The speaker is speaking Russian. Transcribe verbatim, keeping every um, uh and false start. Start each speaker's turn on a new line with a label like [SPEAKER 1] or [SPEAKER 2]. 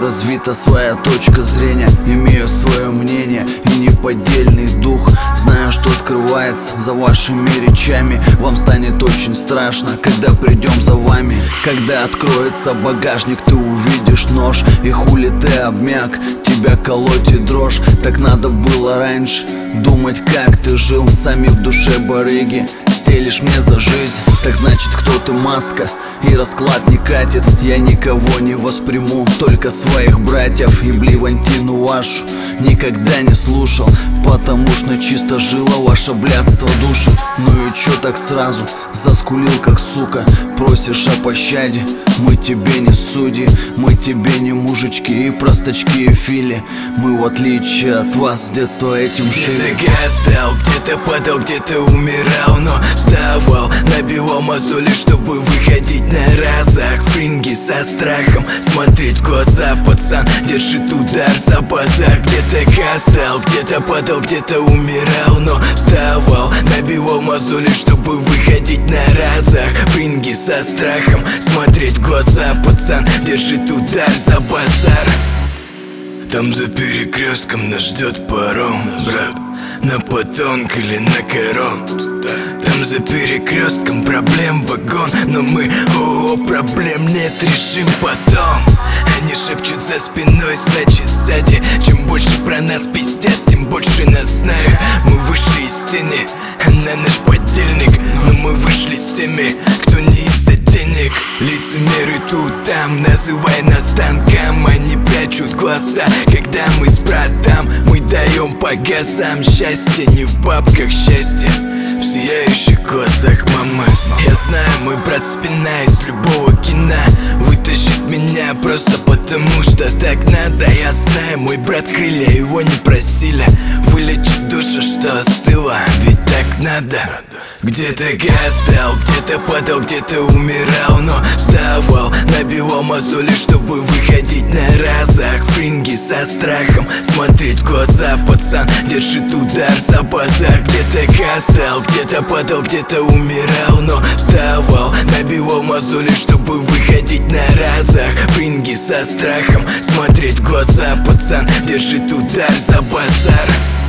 [SPEAKER 1] развита своя точка зрения, имею свое мнение и неподдельный дух. Знаю, что скрывается за вашими речами. Вам станет очень страшно, когда придем за вами. Когда откроется багажник, ты увидишь нож. И хули ты обмяк, тебя колоть и дрожь. Так надо было раньше думать, как ты жил. Сами в душе барыги, стелишь мне за жизнь. Так значит, кто-то маска, и расклад не катит. Я никого не восприму, только своих братьев. И блевантину вашу никогда не слушал, потому что чисто жила ваше блядство душит. Ну и чё так сразу заскулил, как сука? Просишь о пощаде, мы тебе не судьи. Мы тебе не мужички и простачки и фили. Мы, в отличие от вас, с детства этим жили.
[SPEAKER 2] Где-то гастал, где-то падал, где-то умирал, но вставал, набивал мозоли, чтобы выходить на разах. Фринги со страхом, смотреть в глаза. Пацан держит удар за базар. Где-то гастал, где-то падал, где-то умирал, но вставал, набивал мозоли, чтобы выходить на разах. Фринги со страхом, смотреть в глаза. Пацан держит удар за базар. Там за перекрестком нас ждет паром, брат, на потонк или на корон. Там за перекрестком проблем вагон, но мы, о, проблем нет, решим потом. Они шепчут за спиной, значит сзади. Чем больше про нас пиздят, тем больше нас знают. Мы вышли из тени, она наш подельник, но мы вышли с теми, кто не из-за денег. Лицемеры тут, там, называй нас танком. Они прячут глаза, когда мы с братом. Мы даем по газам, счастье не в бабках, счастье в сияющих глазах мамы. Я знаю, мой брат спина из любого кино вытащит меня просто потому, что так надо. Я знаю, мой брат крылья, его не просили вылечить душу, что остыла, ведь так надо. Где-то гастал, где-то падал, где-то умирал, но вставал, набивал мозоли, чтобы выходить на разах. Фринги со страхом, смотреть в глаза. Пацан держит удар за базар. Где-то гастал, где-то падал, где-то умирал, но вставал, набивал мозоли, чтобы выходить на разах. Фринги со страхом, смотреть в глаза. Пацан держит удар за базар.